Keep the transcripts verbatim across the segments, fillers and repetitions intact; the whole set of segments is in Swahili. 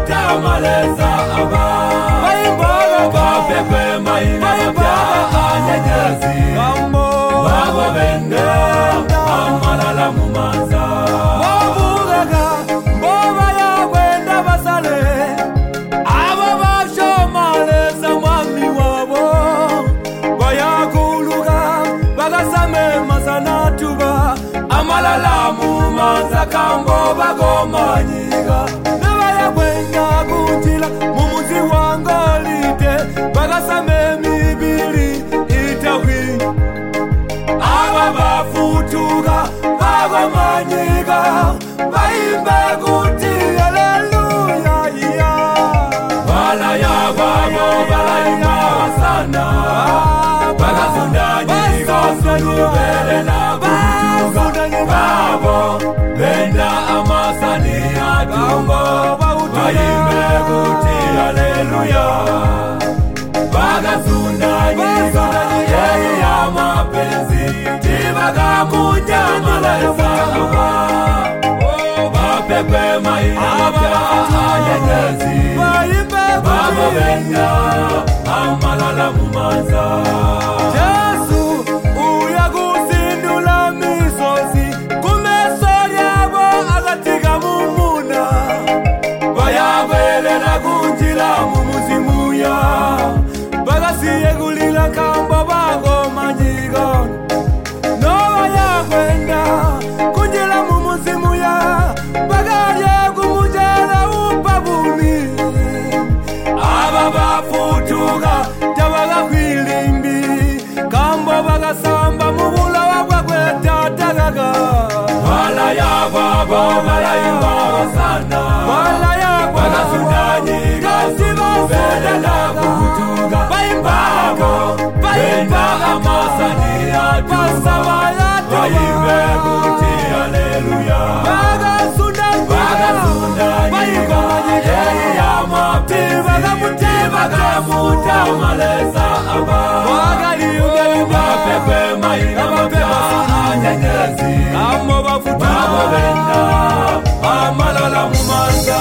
mutamaleza aba bapepe maina mapya anyenyezi baba benda amalala mumanza bavugaga mboba yakwenda basale abo bashomaleza mwami wabo bayakuluga bagasame masanatuba amalala mumanza kambo bagomanyiga nabayakwenda kutila mumuzi wangolite bagasame mibili itawi aba bafutuga bagomanyiga baimbe kuti haleluya iya bala ya babo bala ima sana bagazundanyiga sunubele na kutuga babo benda amasani atumbo baimbe kuti haleluya bagazundanyiga yeye ya mapenzi tibaga mutamaleza aba bapepe maina mapya anyenyezi baba benda amalala mumanza Yesu uyagusindula misozi kumeso yabo agatiga mumuna bayagwelela kunjila mumuzimuya bagasiyegulila kamba bagomanyiga noba yakwenda kunjila mumuzimuya bagayegumujela upabumi aba bafutuga tabaga kwilimbi kambo bagasamba mubulawa bwagwetatagaga bala ya baba bala imba sana wala yagwa bagazundanyiga sunubele na kutuga babo benda amasani atumba baimbe kuti haleluya bagazundanyiga yeye ya mapenzi mutamaleza aba bapepe maina mapya anyenyezi baba benda amalala mumanza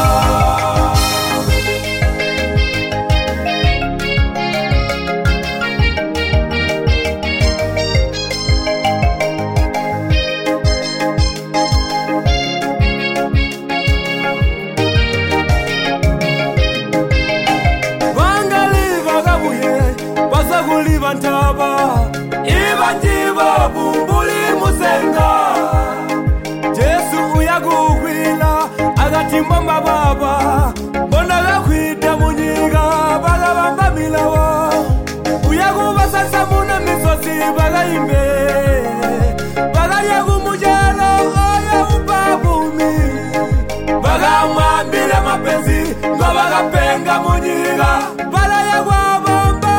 ntaba ibanjiba bumbuli musenga Yesu uyaguhwila agatimbomba baba mbona gakwita munyiga bagabamba milawo uyagubasasa muna misozi bagayimbe bagayagumujelo oya upabumi bagamwambile mapenzi ngo bagapenga munyiga balayagwabo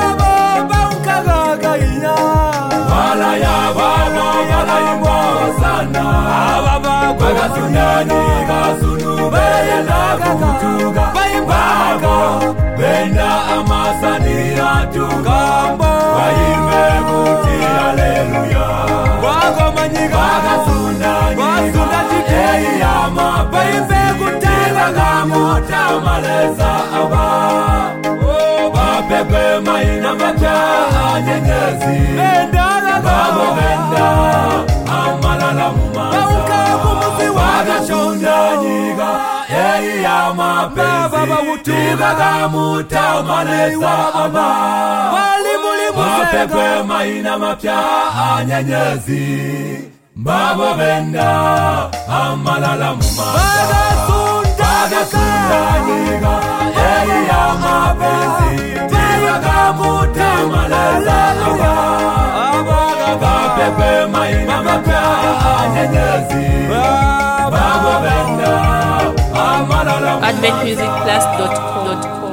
bala ya babo bala imba sana bagazundanyiga sunubele na kutuga babo benda amasani atunga baimbe kuti haleluya bagazundanyiga yeye ya mapenzi tibaga mutamaleza aba bapepe maina mapya anyenyezi baba benda amalala mumanza bagazundanyiga yeye ya mapenzi tibaga mutamaleza aba bapepe maina mapya anyenyezi baba benda amalala mumanza bagazundanyiga yeye ya mapenzi tibaga mutamaleza aba bapepe maina mapya anyenyezi baba benda amalala mumanza advent music plus dot com